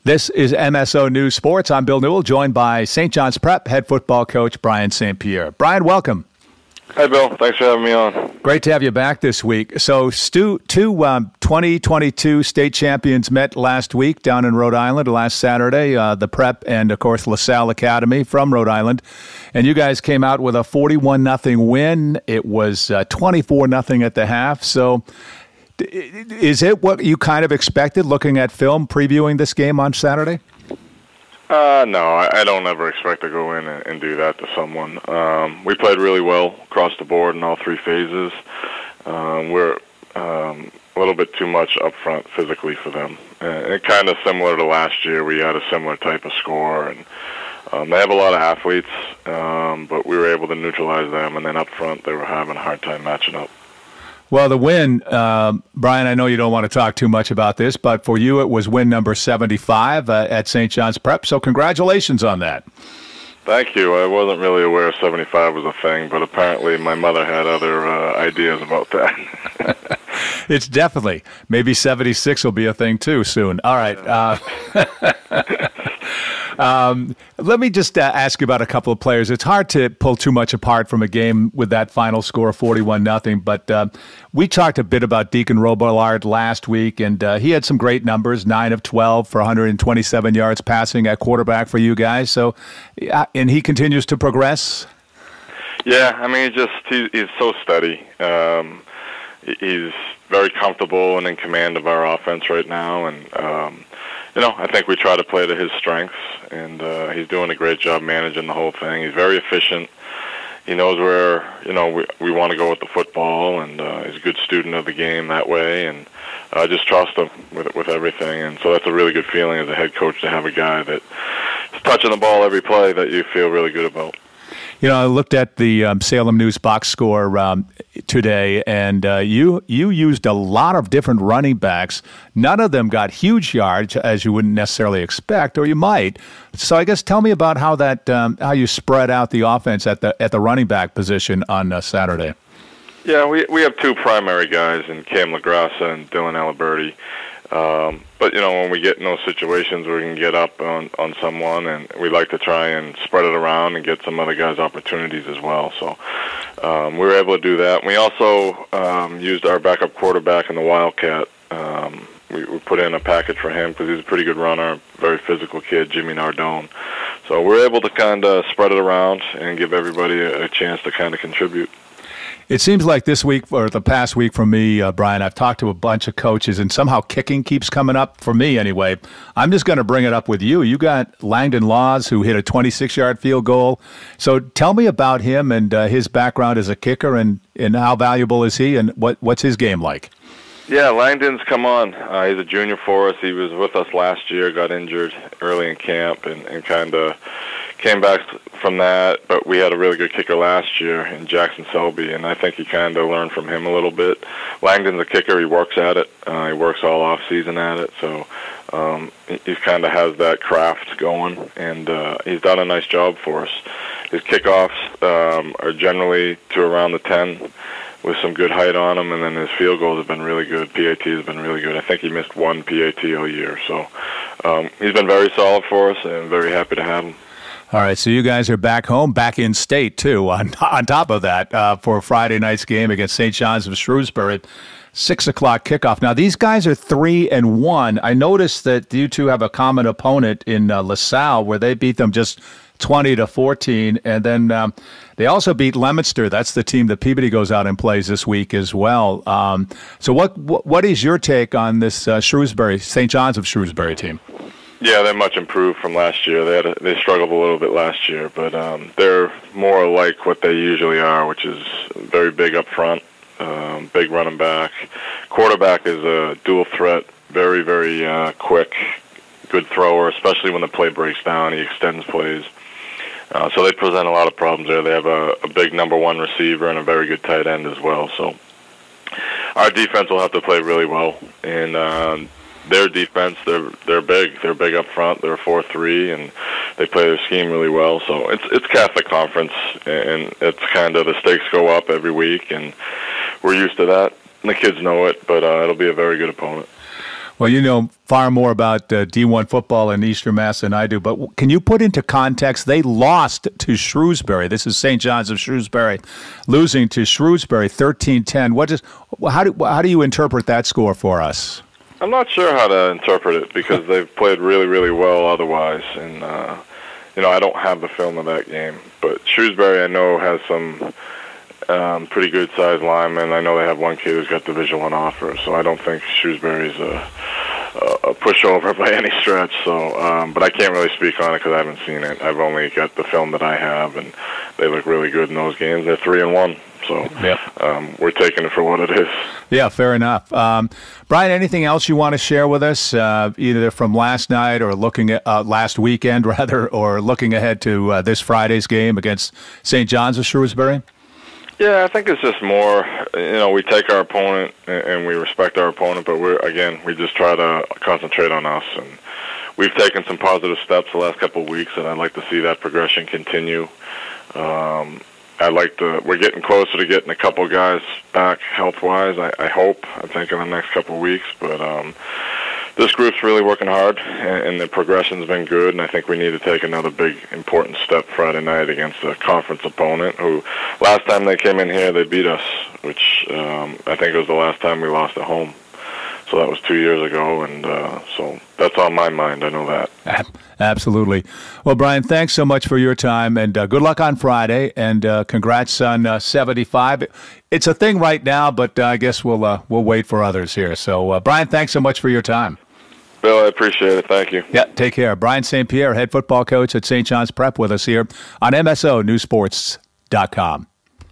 This is MSO News Sports. I'm Bill Newell, joined by St. John's Prep head football coach Brian St. Pierre. Brian, welcome. Hi, Bill. Thanks for having me on. Great to have you back this week. So, two 2022 state champions met last week down in Rhode Island last Saturday, the Prep and, of course, LaSalle Academy from Rhode Island. And you guys came out with a 41-0 win. It was 24-0 at the half. So, is it what you kind of expected looking at film previewing this game on Saturday? No, I don't ever expect to go in and do that to someone. We played really well across the board in all three phases. We're a little bit too much up front physically for them. And kind of similar to last year, we had a similar type of score. And they have a lot of athletes, but we were able to neutralize them. And then up front, they were having a hard time matching up. Well, the win, Brian, I know you don't want to talk too much about this, but for you it was win number 75 at St. John's Prep, so congratulations on that. Thank you. I wasn't really aware 75 was a thing, but apparently my mother had other ideas about that. It's definitely. Maybe 76 will be a thing too soon. All right. Let me just ask you about a couple of players. It's hard to pull too much apart from a game with that final score of 41-0, but we talked a bit about Deacon Robillard last week, and he had some great numbers, 9 of 12 for 127 yards passing at quarterback for you guys. So, and he continues to progress? Yeah, I mean, he's so steady. He's very comfortable and in command of our offense right now, and I think we try to play to his strengths, and he's doing a great job managing the whole thing. He's very efficient. He knows where, we want to go with the football, and he's a good student of the game that way, and I just trust him with everything. And so that's a really good feeling as a head coach to have a guy that's touching the ball every play that you feel really good about. I looked at the Salem News box score today, and you used a lot of different running backs. None of them got huge yards, as you wouldn't necessarily expect, or you might. So I guess tell me about how you spread out the offense at the running back position on Saturday. Yeah, we have two primary guys in Cam LaGrassa and Dylan Aliberti. But, when we get in those situations where we can get up on someone, and we like to try and spread it around and get some other guys opportunities as well. So we were able to do that. We also used our backup quarterback in the Wildcat. We put in a package for him because he's a pretty good runner, very physical kid, Jimmy Nardone. So we're able to kind of spread it around and give everybody a chance to kind of contribute. It seems like this week, or the past week for me, Brian, I've talked to a bunch of coaches, and somehow kicking keeps coming up for me anyway. I'm just going to bring it up with you. You got Langdon Laws, who hit a 26-yard field goal. So tell me about him and his background as a kicker, and how valuable is he, and what's his game like? Yeah, Langdon's come on. He's a junior for us. He was with us last year, got injured early in camp, and kind of came back from that, but we had a really good kicker last year in Jackson Selby, and I think he kind of learned from him a little bit. Langdon's a kicker. He works at it. He works all off season at it, so he kind of has that craft going, and he's done a nice job for us. His kickoffs are generally to around the 10 with some good height on him, and then his field goals have been really good. PAT has been really good. I think he missed one PAT all year, so he's been very solid for us, and very happy to have him. All right, so you guys are back home, back in state, too, on top of that, for Friday night's game against St. John's of Shrewsbury. 6 o'clock kickoff. Now, these guys are 3-1. I noticed that you two have a common opponent in LaSalle, where they beat them just 20-14, and then they also beat Leominster. That's the team that Peabody goes out and plays this week as well. So what is your take on this Shrewsbury, St. John's of Shrewsbury team? Yeah, they're much improved from last year. They struggled a little bit last year, but they're more like what they usually are, which is very big up front, big running back. Quarterback is a dual threat, very, very quick, good thrower, especially when the play breaks down. He extends plays. So they present a lot of problems there. They have a big number one receiver and a very good tight end as well. So our defense will have to play really well, and their defense, they're big. They're big up front. They're 4-3, and they play their scheme really well. So it's Catholic Conference, and it's kind of the stakes go up every week, and we're used to that. And the kids know it, but it'll be a very good opponent. Well, you know far more about D1 football in Eastern Mass than I do, but can you put into context, they lost to Shrewsbury. This is St. John's of Shrewsbury, losing to Shrewsbury 13-10. How do you interpret that score for us? I'm not sure how to interpret it because they've played really, really well otherwise. And, I don't have the film of that game. But Shrewsbury, I know, has some pretty good-sized linemen. I know they have one kid who's got Division I offer, so I don't think Shrewsbury's a pushover by any stretch. So, but I can't really speak on it because I haven't seen it. I've only got the film that I have, and they look really good in those games. They're 3-1. So we're taking it for what it is. Yeah, fair enough. Brian, anything else you want to share with us, either from last night or looking at last weekend, rather, or looking ahead to this Friday's game against St. John's of Shrewsbury? Yeah, I think it's just more, we take our opponent and we respect our opponent, but we just try to concentrate on us. And we've taken some positive steps the last couple of weeks, and I'd like to see that progression continue. We're getting closer to getting a couple guys back health-wise, I hope, I think, in the next couple of weeks. But this group's really working hard, and the progression's been good, and I think we need to take another big, important step Friday night against a conference opponent who, last time they came in here, they beat us, which I think it was the last time we lost at home. So that was 2 years ago, and so that's on my mind. I know that. Absolutely. Well, Brian, thanks so much for your time, and good luck on Friday, and congrats on 75. It's a thing right now, but I guess we'll wait for others here. So, Brian, thanks so much for your time. Bill, I appreciate it. Thank you. Yeah, take care. Brian St. Pierre, head football coach at St. John's Prep, with us here on MSO Newsports.com.